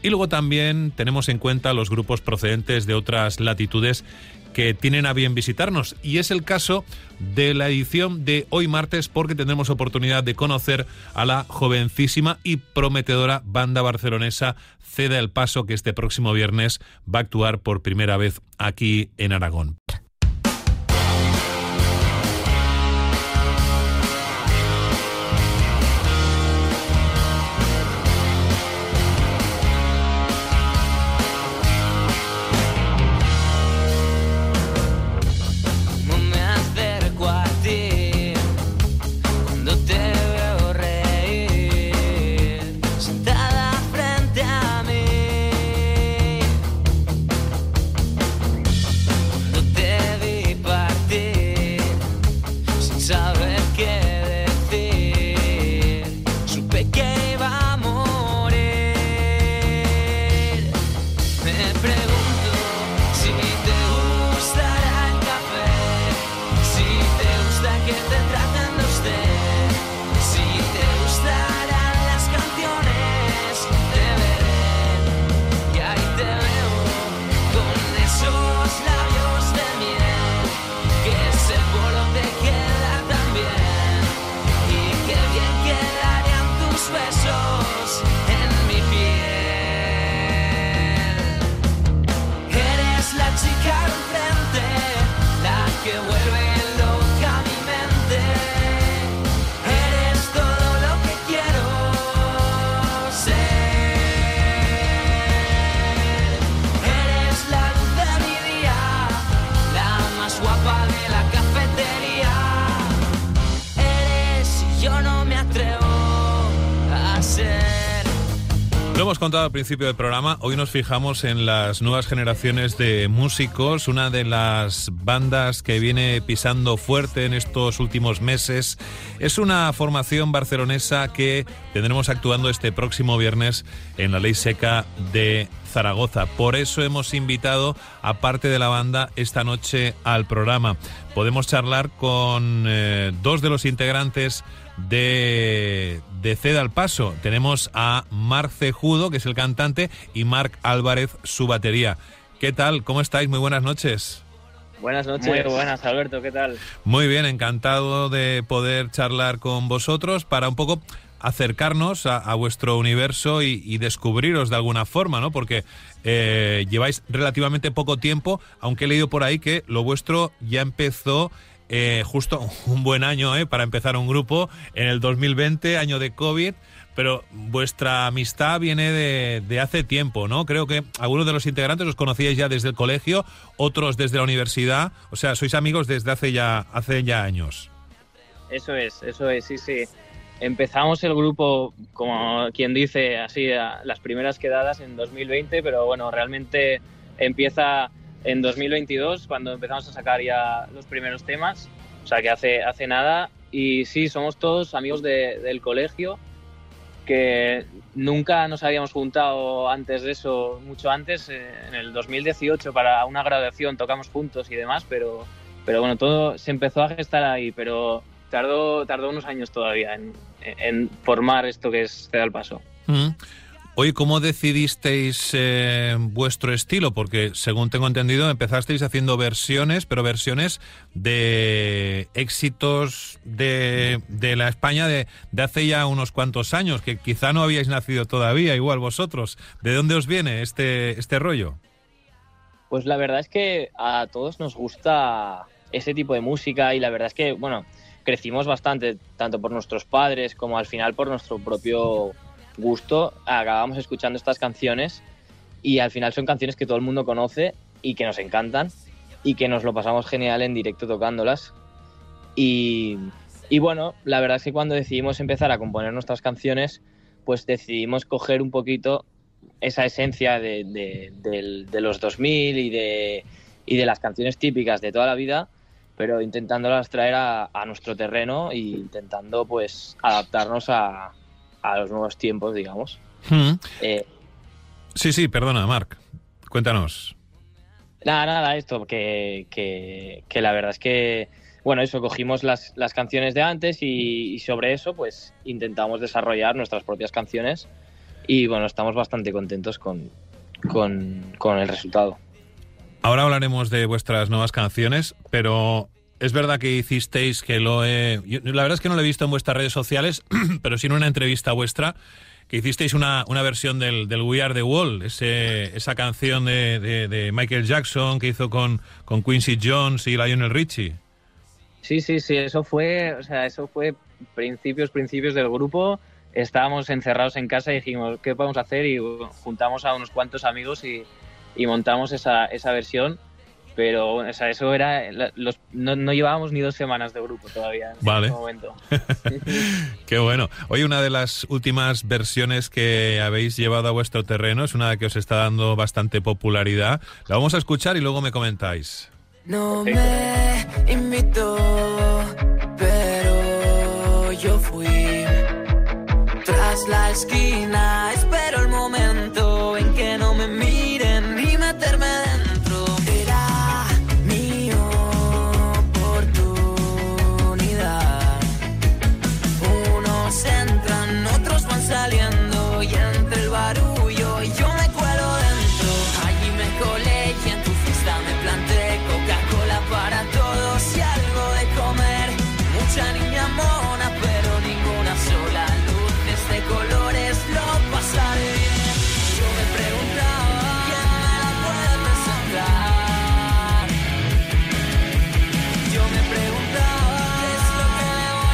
Y luego también tenemos en cuenta los grupos procedentes de otras latitudes que tienen a bien visitarnos, y es el caso de la edición de hoy martes, porque tendremos oportunidad de conocer a la jovencísima y prometedora banda barcelonesa Ceda el Paso, que este próximo viernes va a actuar por primera vez aquí en Aragón. Lo hemos contado al principio del programa, hoy nos fijamos en las nuevas generaciones de músicos. Una de las bandas que viene pisando fuerte en estos últimos meses es una formación barcelonesa que tendremos actuando este próximo viernes en la Ley Seca de Zaragoza. Por eso hemos invitado a parte de la banda esta noche al programa. Podemos charlar con dos de los integrantes de Ceda el Paso. Tenemos a Marc Cejudo, que es el cantante, y Marc Álvarez, su batería. ¿Qué tal? ¿Cómo estáis? Muy buenas noches. Buenas noches. Muy buenas, Alberto, ¿qué tal? Muy bien, encantado de poder charlar con vosotros para un poco acercarnos a vuestro universo y descubriros de alguna forma, ¿no? Porque lleváis relativamente poco tiempo, aunque he leído por ahí que lo vuestro ya empezó justo un buen año para empezar un grupo en el 2020, año de COVID, pero vuestra amistad viene de hace tiempo, ¿no? Creo que algunos de los integrantes os conocíais ya desde el colegio, otros desde la universidad, o sea, sois amigos desde hace ya años. Eso es, sí. Empezamos el grupo, como quien dice, así, las primeras quedadas en 2020, pero bueno, realmente empieza en 2022, cuando empezamos a sacar ya los primeros temas, o sea que hace nada. Y sí, somos todos amigos del colegio, que nunca nos habíamos juntado antes de eso, mucho antes. En el 2018 para una graduación tocamos juntos y demás, pero bueno, todo se empezó a gestar ahí, pero tardó unos años todavía en formar esto que es Ceda el Paso. Oye, ¿cómo decidisteis vuestro estilo? Porque, según tengo entendido, empezasteis haciendo versiones, pero versiones de éxitos de la España de hace ya unos cuantos años, que quizá no habíais nacido todavía, igual vosotros. ¿De dónde os viene este rollo? Pues la verdad es que a todos nos gusta ese tipo de música, y la verdad es que, bueno, crecimos bastante, tanto por nuestros padres como al final por nuestro propio gusto. Acabamos escuchando estas canciones y al final son canciones que todo el mundo conoce y que nos encantan y que nos lo pasamos genial en directo tocándolas. Y bueno, la verdad es que cuando decidimos empezar a componer nuestras canciones, pues decidimos coger un poquito esa esencia de los 2000 y de las canciones típicas de toda la vida, pero intentándolas traer a nuestro terreno e intentando pues adaptarnos a los nuevos tiempos, digamos. Sí, perdona, Marc, cuéntanos. Nada, esto, que la verdad es que, bueno, eso, cogimos las canciones de antes y sobre eso, pues, intentamos desarrollar nuestras propias canciones y bueno, estamos bastante contentos con el resultado. Ahora hablaremos de vuestras nuevas canciones, pero es verdad que hicisteis la verdad es que no lo he visto en vuestras redes sociales, pero sí en una entrevista vuestra, que hicisteis una versión del We Are the Wall, esa canción de Michael Jackson que hizo con Quincy Jones y Lionel Richie. Sí, eso fue principios del grupo. Estábamos encerrados en casa y dijimos, ¿qué podemos hacer? Y juntamos a unos cuantos amigos y montamos esa versión. Pero, o sea, eso era... no llevábamos ni 2 semanas de grupo todavía en ese momento. Qué bueno. Hoy una de las últimas versiones que habéis llevado a vuestro terreno es una que os está dando bastante popularidad. La vamos a escuchar y luego me comentáis. No me invitó, pero yo fui tras la esquina. Espero el momento en que no me miren ni meterme dentro. Era mi oportunidad. Unos entran, otros van saliendo y entre el barullo yo me cuelo dentro. Allí me colé y en tu fiesta me planté. Coca-Cola para todos y algo de comer. Mucha niña mona, pero ninguna sola. Luces de colores, lo pasaré bien. Yo me preguntaba, ¿quién me la puede presentar? Yo me preguntaba, ¿qué es lo que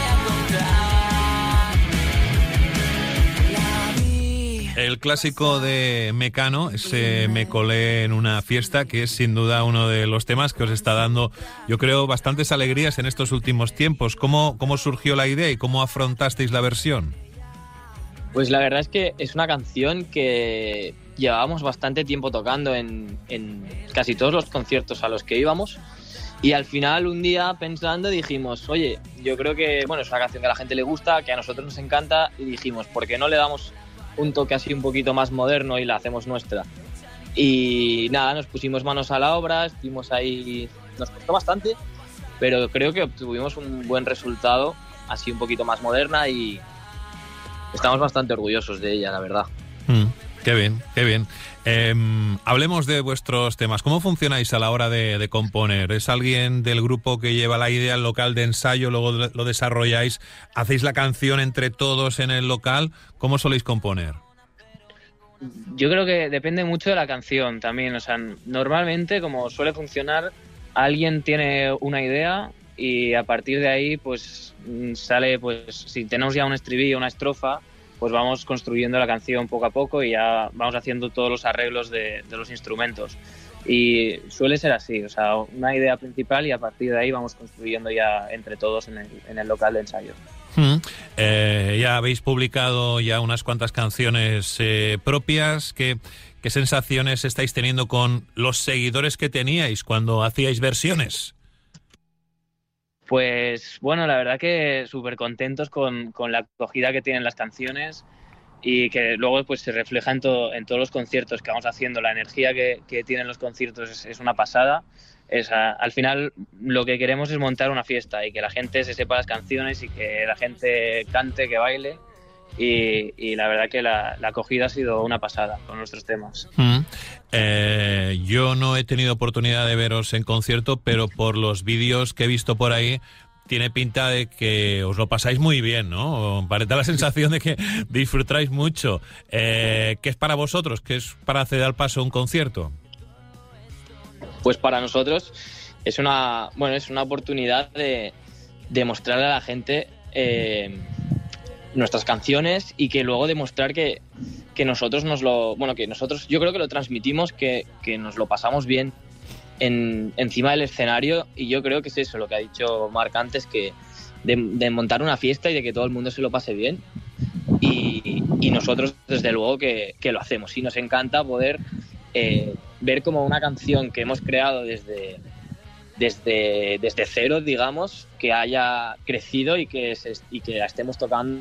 le voy a contar? La vi. El clásico de Mecano, ese Me colé en una fiesta, que es sin duda uno de los temas que os está dando, yo creo, bastantes alegrías en estos últimos tiempos. ¿Cómo surgió la idea y cómo afrontasteis la versión? Pues la verdad es que es una canción que llevábamos bastante tiempo tocando en casi todos los conciertos a los que íbamos, y al final un día pensando dijimos, oye, yo creo que bueno, es una canción que a la gente le gusta, que a nosotros nos encanta, y dijimos, ¿por qué no le damos un toque así un poquito más moderno y la hacemos nuestra? Y nada, nos pusimos manos a la obra, estuvimos ahí, nos costó bastante, pero creo que obtuvimos un buen resultado, así un poquito más moderna, y estamos bastante orgullosos de ella, la verdad. Qué bien, qué bien. Hablemos de vuestros temas. ¿Cómo funcionáis a la hora de componer? ¿Es alguien del grupo que lleva la idea al local de ensayo, luego lo desarrolláis, hacéis la canción entre todos en el local? ¿Cómo soléis componer? Yo creo que depende mucho de la canción también. O sea, normalmente, como suele funcionar, alguien tiene una idea y a partir de ahí pues sale, pues si tenemos ya un estribillo, una estrofa, pues vamos construyendo la canción poco a poco y ya vamos haciendo todos los arreglos de los instrumentos. Y suele ser así, o sea, una idea principal y a partir de ahí vamos construyendo ya entre todos en el local de ensayo. Ya habéis publicado ya unas cuantas canciones propias. ¿Qué sensaciones estáis teniendo con los seguidores que teníais cuando hacíais versiones? Pues bueno, la verdad que súper contentos con la acogida que tienen las canciones y que luego pues se refleja en todos los conciertos que vamos haciendo. La energía que tienen los conciertos es una pasada. Al final lo que queremos es montar una fiesta y que la gente se sepa las canciones y que la gente cante, que baile. Y la verdad que la acogida ha sido una pasada con nuestros temas. Yo no he tenido oportunidad de veros en concierto, pero por los vídeos que he visto por ahí tiene pinta de que os lo pasáis muy bien, ¿no? Da la sensación de que disfrutáis mucho. ¿Qué es para vosotros? ¿Qué es para hacer al paso un concierto? Pues para nosotros es una oportunidad de mostrarle a la gente nuestras canciones y que luego demostrar que nosotros yo creo que lo transmitimos, que nos lo pasamos bien encima del escenario, y yo creo que es eso lo que ha dicho Marc antes, que de montar una fiesta y de que todo el mundo se lo pase bien, y nosotros desde luego que lo hacemos, y nos encanta poder ver como una canción que hemos creado desde cero, digamos, que haya crecido y que la estemos tocando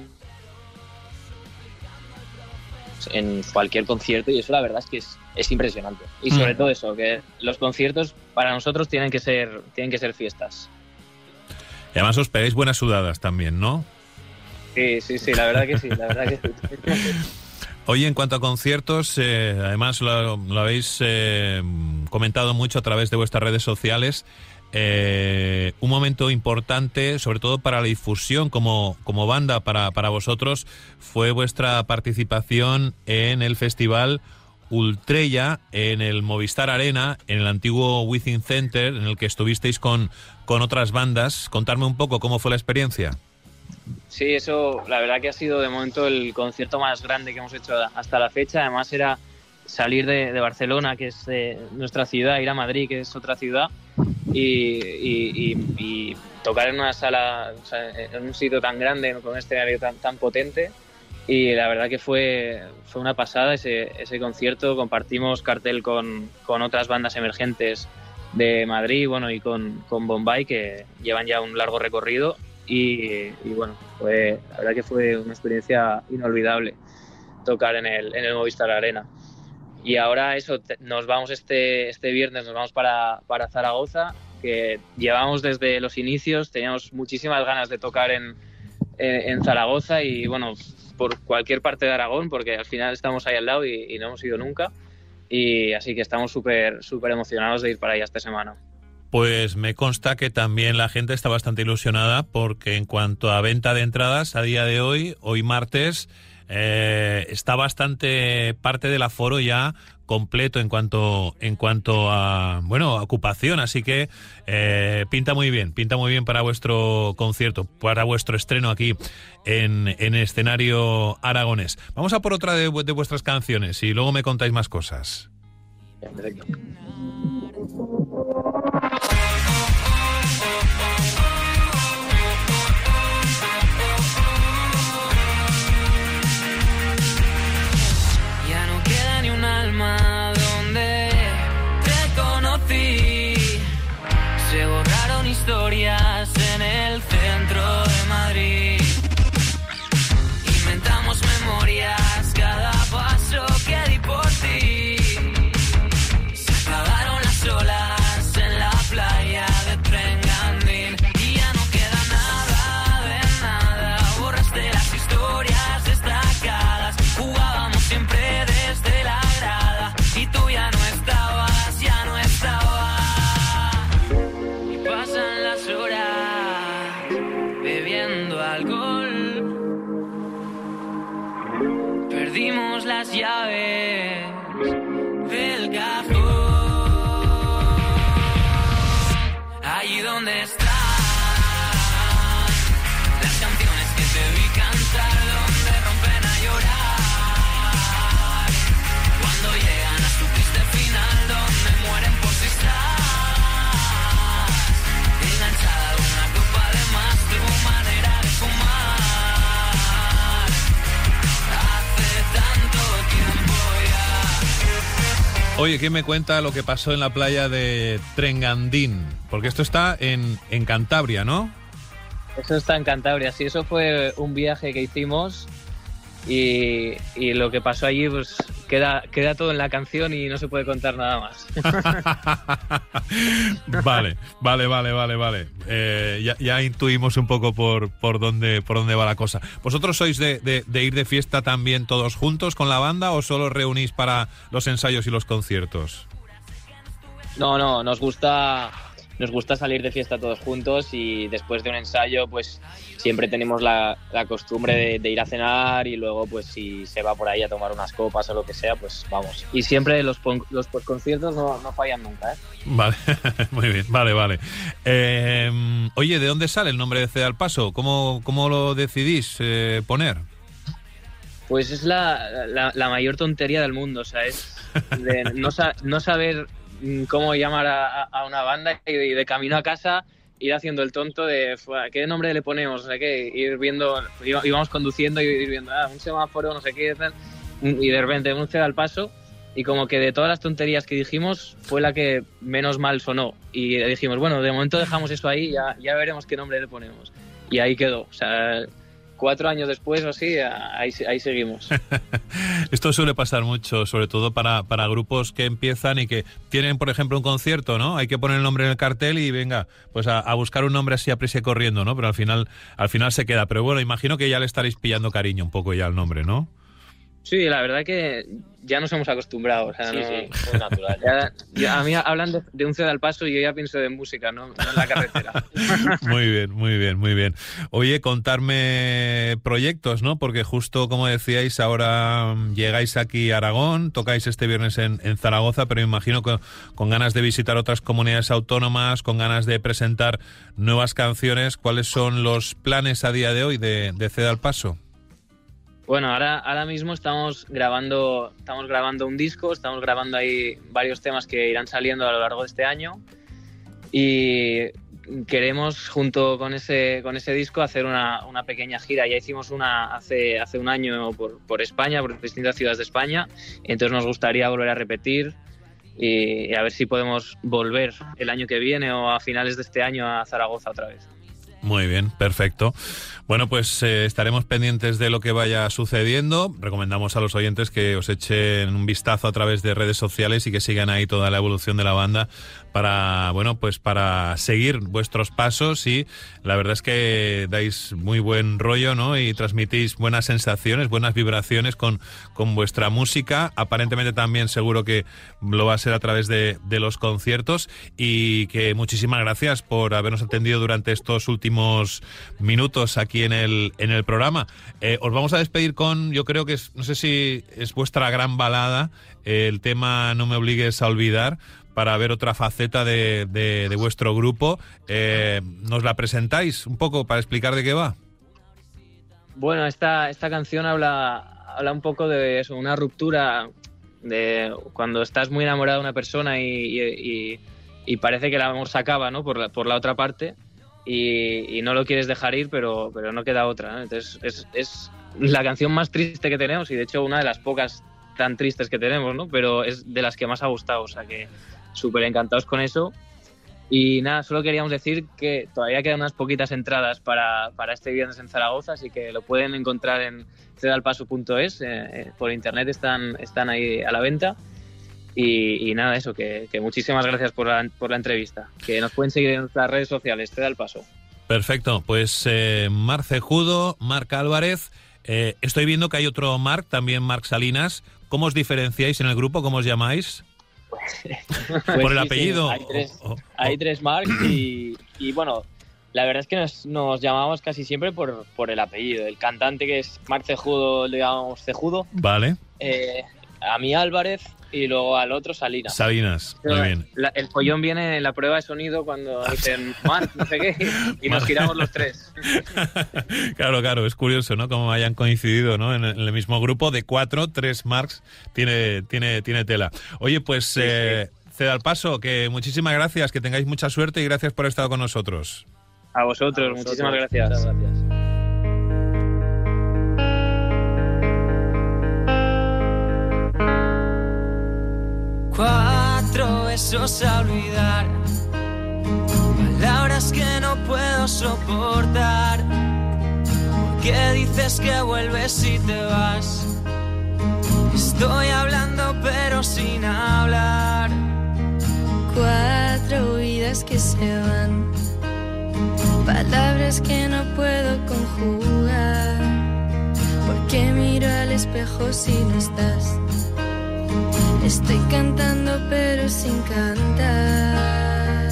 en cualquier concierto, y eso la verdad es que es impresionante. Y sobre todo eso, que los conciertos para nosotros tienen que ser fiestas. Y además os pegáis buenas sudadas también, ¿no? Sí, la verdad que sí, Oye, en cuanto a conciertos, además lo habéis comentado mucho a través de vuestras redes sociales, un momento importante, sobre todo para la difusión como banda para vosotros, fue vuestra participación en el festival Ultrella en el Movistar Arena, en el antiguo Within Center, en el que estuvisteis con otras bandas. Contarme un poco cómo fue la experiencia. Sí, eso la verdad que ha sido de momento el concierto más grande que hemos hecho hasta la fecha. Además era salir de Barcelona, que es nuestra ciudad, ir a Madrid, que es otra ciudad, y tocar en una sala, o sea, en un sitio tan grande, con un escenario tan potente. Y la verdad que fue una pasada ese concierto. Compartimos cartel con otras bandas emergentes de Madrid, bueno, y con Bombay, que llevan ya un largo recorrido. Y bueno, la verdad que fue una experiencia inolvidable tocar en el Movistar Arena. Y ahora eso, nos vamos este viernes, nos vamos para Zaragoza, que llevamos desde los inicios, teníamos muchísimas ganas de tocar en Zaragoza y bueno, por cualquier parte de Aragón, porque al final estamos ahí al lado y no hemos ido nunca. Y así que estamos súper emocionados de ir para allá esta semana. Pues me consta que también la gente está bastante ilusionada, porque en cuanto a venta de entradas, a día de hoy martes, está bastante parte del aforo ya completo en cuanto a ocupación, así que pinta muy bien para vuestro concierto, para vuestro estreno aquí en escenario aragonés. Vamos a por otra de vuestras canciones y luego me contáis más cosas. Perfecto. Se borraron historias en el centro de Madrid. Inventamos memorias cada paso que di por ti. Se apagaron las olas en la playa de Trengandín y ya no queda nada de nada. Borraste las historias destacadas. Jugábamos siempre desde la grada y tú ya no estabas, ya no estabas. Pasan las horas bebiendo alcohol. Perdimos las llaves del cajón. Allí donde están las canciones que te vi cantar, donde rompen a llorar. Cuando llegan a su triste final, donde mueren por si están. Oye, ¿quién me cuenta lo que pasó en la playa de Trengandín? Porque esto está en Cantabria, ¿no? Eso está en Cantabria, sí, eso fue un viaje que hicimos y lo que pasó allí pues queda todo en la canción y no se puede contar nada más. Vale. Ya intuimos un poco por dónde va la cosa. ¿Vosotros sois de ir de fiesta también todos juntos con la banda o solo os reunís para los ensayos y los conciertos? No, nos gusta salir de fiesta todos juntos y después de un ensayo pues siempre tenemos la costumbre de ir a cenar y luego pues si se va por ahí a tomar unas copas o lo que sea pues vamos. Y siempre los postconciertos no fallan nunca, ¿eh? Vale, muy bien, vale. Oye, ¿de dónde sale el nombre de Ceda al Paso? ¿Cómo lo decidís poner? Pues es la mayor tontería del mundo, o sea, es de no saber cómo llamar a una banda y de camino a casa ir haciendo el tonto de ¿qué nombre le ponemos? O sea, que ir viendo, íbamos conduciendo y ir viendo un semáforo, no sé qué, tal, y de repente un Ceda al Paso y como que de todas las tonterías que dijimos fue la que menos mal sonó y dijimos, bueno, de momento dejamos eso ahí, ya veremos qué nombre le ponemos y ahí quedó, o sea, 4 años después o así, ahí seguimos. Esto suele pasar mucho, sobre todo para grupos que empiezan y que tienen, por ejemplo, un concierto, ¿no? Hay que poner el nombre en el cartel y venga, pues a buscar un nombre así a prisa y corriendo, ¿no? Pero al final se queda. Pero bueno, imagino que ya le estaréis pillando cariño un poco ya al nombre, ¿no? Sí, la verdad que ya nos hemos acostumbrado. O sea, Sí, no, sí, muy natural. a mí hablan de un ciudad al paso y yo ya pienso de música, no en la carretera. Muy bien, muy bien, muy bien. Oye, contarme proyectos, ¿no? Porque justo como decíais, ahora llegáis aquí a Aragón, tocáis este viernes en Zaragoza, pero me imagino que con ganas de visitar otras comunidades autónomas, con ganas de presentar nuevas canciones. ¿Cuáles son los planes a día de hoy de Ceda al Paso? Bueno, ahora mismo estamos grabando un disco, estamos grabando ahí varios temas que irán saliendo a lo largo de este año y queremos, junto con ese disco, hacer una pequeña gira. Ya hicimos una hace un año por España, por distintas ciudades de España, y entonces nos gustaría volver a repetir y a ver si podemos volver el año que viene o a finales de este año a Zaragoza otra vez. Muy bien, perfecto. Bueno, pues estaremos pendientes de lo que vaya sucediendo. Recomendamos a los oyentes que os echen un vistazo a través de redes sociales y que sigan ahí toda la evolución de la banda para, bueno, pues para seguir vuestros pasos, y la verdad es que dais muy buen rollo, ¿no? Y transmitís buenas sensaciones, buenas vibraciones con vuestra música. Aparentemente también seguro que lo va a ser a través de los conciertos, y que muchísimas gracias por habernos atendido durante estos últimos minutos aquí en el programa. Os vamos a despedir con, yo creo que no sé si es vuestra gran balada, el tema No me obligues a olvidar, para ver otra faceta de vuestro grupo. ¿Nos la presentáis un poco para explicar de qué va? Bueno, esta canción habla un poco de eso, una ruptura, de cuando estás muy enamorado de una persona y parece que el amor se acaba, ¿no? por la otra parte, y no lo quieres dejar ir, pero no queda otra, ¿no? Entonces es la canción más triste que tenemos, y de hecho una de las pocas tan tristes que tenemos, ¿no? Pero es de las que más ha gustado, o sea que súper encantados con eso. Y nada, solo queríamos decir que todavía quedan unas poquitas entradas para este viernes en Zaragoza, así que lo pueden encontrar en cedalpaso.es, por internet están ahí a la venta. Y nada, eso, que muchísimas gracias por la entrevista, que nos pueden seguir en nuestras redes sociales, Ceda al Paso. Perfecto, pues Marc Cejudo, Marc Álvarez, estoy viendo que hay otro Marc, también Marc Salinas. ¿Cómo os diferenciáis en el grupo? ¿Cómo os llamáis? Pues ¿Por el sí, apellido? Hay tres Marcs y bueno, la verdad es que nos llamamos casi siempre por el apellido. El cantante, que es Marc Cejudo, le llamamos Cejudo. Vale. A mí Álvarez, y luego al otro Salinas. Salinas, muy bien. El follón viene en la prueba de sonido cuando dicen Marc, no sé qué, y nos giramos los tres. Claro, es curioso, ¿no? Como hayan coincidido, ¿no? En el mismo grupo de 4, 3 Marcs, tiene tela. Oye, pues sí. Ceda al Paso, que muchísimas gracias, que tengáis mucha suerte y gracias por estar con nosotros. A vosotros, muchísimas gracias. Muchas gracias. Cuatro besos a olvidar, palabras que no puedo soportar. ¿Por qué dices que vuelves y te vas? Estoy hablando pero sin hablar. 4 vidas que se van, palabras que no puedo conjugar. ¿Por qué miro al espejo si no estás? Estoy cantando pero sin cantar.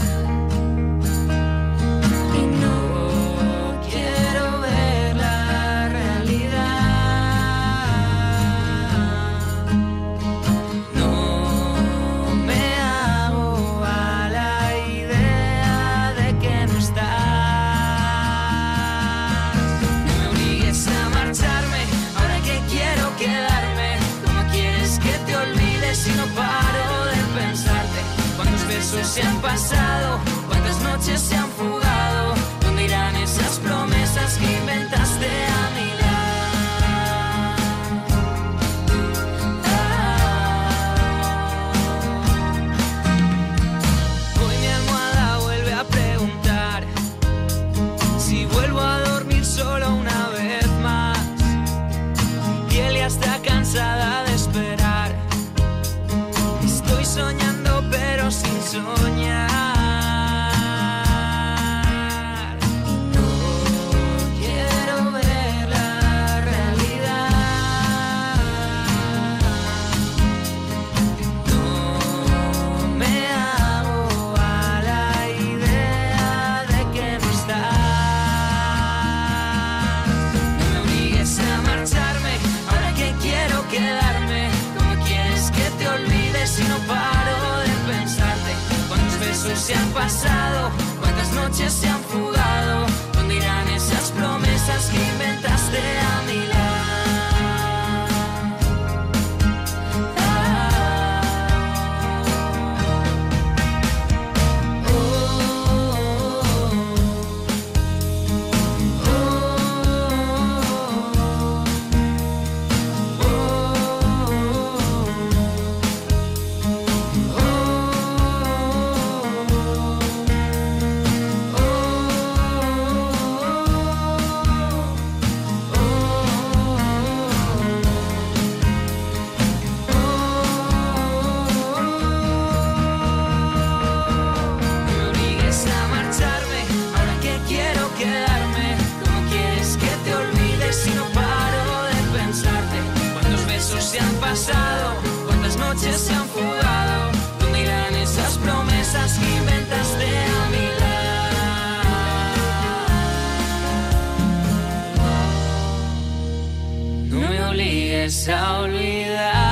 Y no quiero ver la realidad. No me hago a la idea de que no estás. No me obligues a marcharme ahora que quiero quedarme. ¿Cómo quieres que te olvides si no paro de pensarte? ¿Cuántos besos se han pasado? ¿Cuántas noches se han fugado? ¿Dónde irán esas promesas que inventaste a mi lado? Hoy mi almohada vuelve a preguntar si vuelvo a dormir solo una vez más. Mi piel ya está cansada de esperar. Estoy soñando pero sin soñar. Y no quiero ver la realidad. olvides y no paro de pensarte. Cuántos besos se han pasado, cuántas noches se han fugado. ¿Dónde irán esas promesas que inventaste a mi lado? Cuántas noches se han fugado, ¿dónde irán esas promesas que inventaste a mi lado? No me obligues a olvidar.